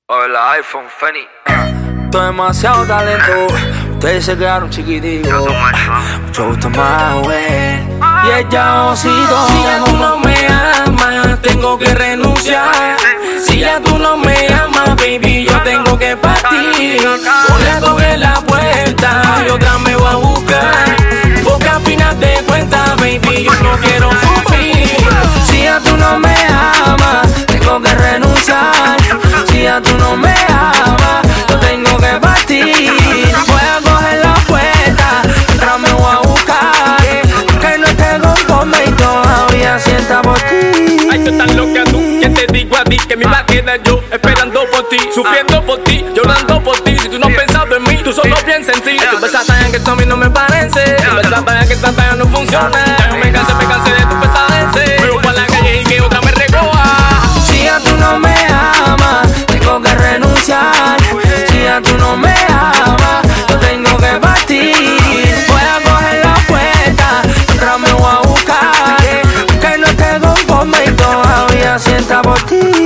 O el iPhone, Fanny. Tú demasiado talento. Ustedes se quedaron chiquiticos. Mucho gusto más, güey. Y ella osito. Si ya tú no me amas, tengo que renunciar. Si ya tú no me amas, baby, yo tengo que partir. Una toqué la puerta y otra me voy a buscar. Porque al final de cuentas, baby, yo no quiero sufrir. Si ya tú no me amas, tengo que renunciar. Si ya tú no me amas, yo tengo que partir. Voy a coger la puerta, otra me voy a buscar. Que no esté conforme y todavía sienta por ti. Ay, tú estás loca tú, que te digo a ti que me iba a quedar yo esperando por ti, sufriendo por ti, llorando por ti. Si tú no has pensado en mí, tú solo piensas en ti. Tú pensas tan que esto a mí no me parece. Tú pensas tan que esta talla no funciona. Ya yo me cansé de tu pesadez. Me voy pa' la calle y que otra me recoja. Si ya tú no me amas, tengo que renunciar. Si ya tú no me amas, yo tengo que partir. Voy a coger la puerta, otra me voy a buscar. Que no esté conforme y todavía sienta por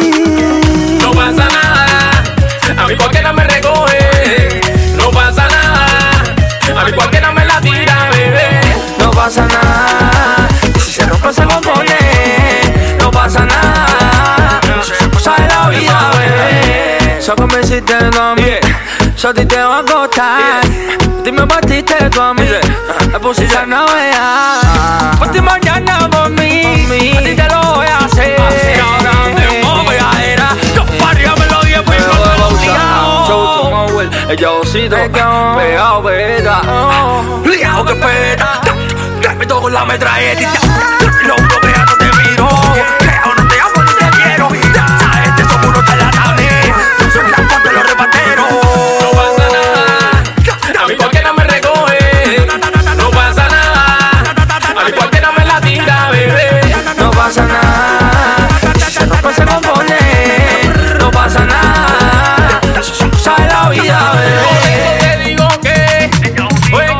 ti. No pasa nada, a mí cualquiera me recoge. No pasa nada, a mí cualquiera me la tira, bebé. No pasa nada, y si se rompe se compone. No pasa nada, son cosas de la vida, bebé. Solo me hiciste tú a mí, yo a ti te va a costar. Tú me partiste tú a mí, me pusiste a navegar. Por ti mañana por mí, a ti te lo voy a hacer. Ahora tengo pegadera, yo pa' arriba me lo dio, pues no me lo obligado. Ella osito, pegado, pegada, Liado que pena, me toco la metralleta. Lo bloquea, no te miro. Creo, no te amo, no te quiero. Sabes, te somos unos charlatanes. No soy la de los repateros. No pasa nada, a mí cualquiera me recoge. No pasa nada, a mí cualquiera me la tira, bebé. no pasa nada. Si se rompe se compone. No pasa nada, son cosas de la vida, bebé. Te digo que, oye,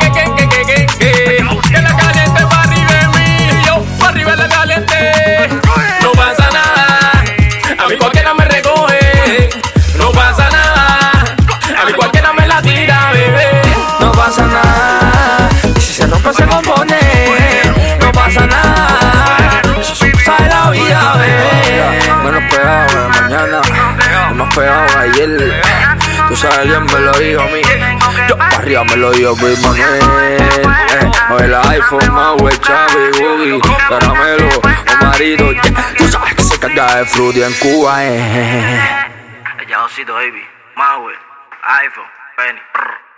que la caliente pa' arriba de mí. Yo pa' arriba de la caliente. No pasa nada, a mí cualquiera me recoge. No pasa nada, a mí cualquiera me la tira, bebé. No pasa nada, y si se rompe se compone. No pasa nada, son cosas de la vida, bebé. Menos pegado de mañana, más pegado ayer. Tú sabes bien, me lo dijo a mí. Yo pa' arriba me lo dijo Big Manuel. O el iPhone, Mauer, Chavi, Boogie, Caramelo, Omarito. Tú sabes que se carga de frutti en Cuba, Ella osito, baby. Mauer, iPhone, Fanny.